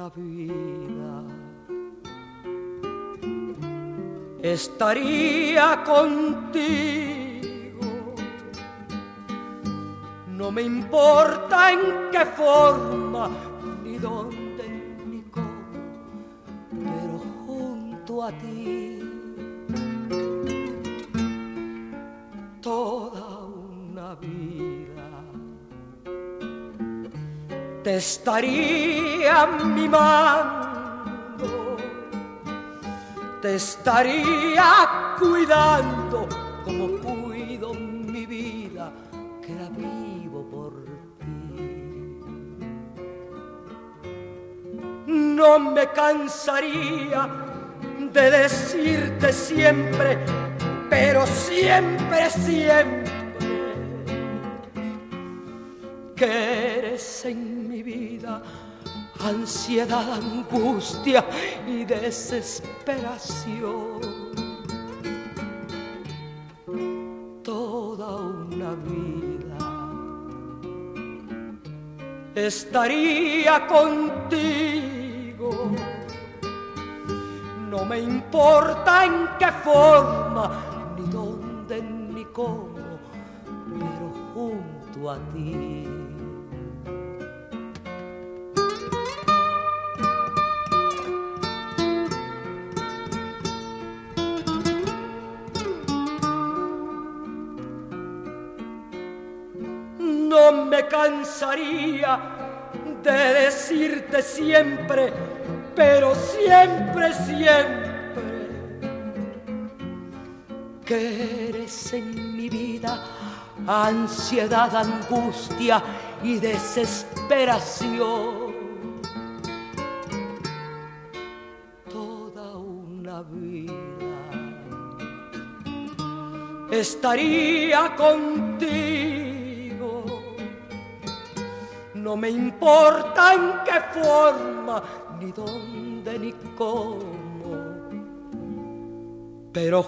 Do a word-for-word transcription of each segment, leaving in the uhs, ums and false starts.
la vida. Estaría contigo, no me importa en qué forma, ni dónde, ni cómo, pero junto a ti toda una vida te estaría mimando, te estaría cuidando como cuido mi vida, que la vivo por ti. No me cansaría de decirte siempre, pero siempre, siempre, que eres en mi vida ansiedad, angustia y desesperación. Toda una vida estaría contigo, no me importa en qué forma, ni dónde, ni cómo, pero junto a ti. No me cansaría de decirte siempre, pero siempre, siempre, que eres en mi vida ansiedad, angustia y desesperación. Toda una vida estaría contigo, no me importa en qué forma, ni dónde, ni cómo, pero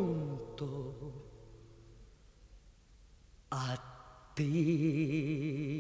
junto a ti.